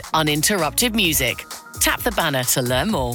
uninterrupted music. Tap the banner to learn more.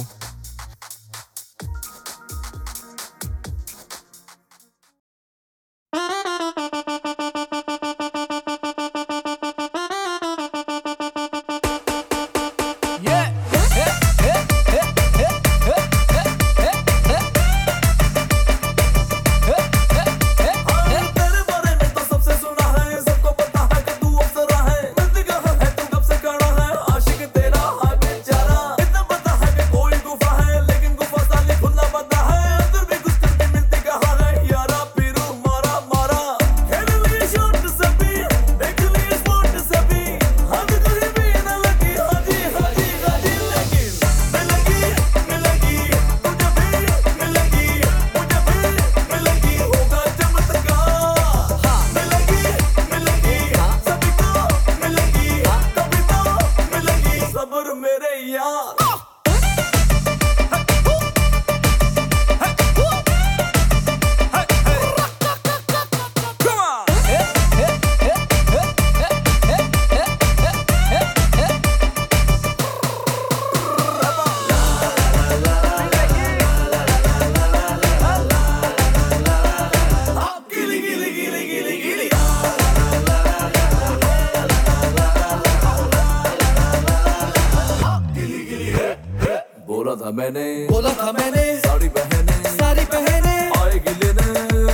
बोला था मैंने सारी पहने आएगी लेने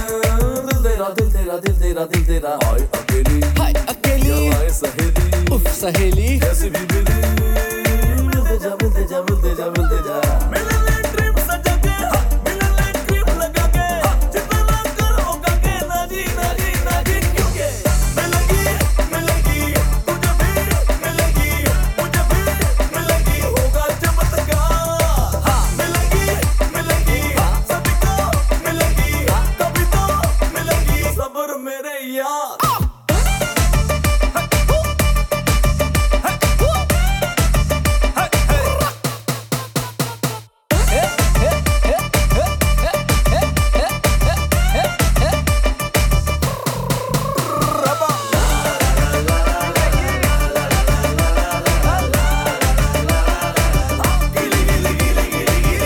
दिल तेरा आए अकेली हाय अकेली आए सहेली उफ सहेली ऐसी भी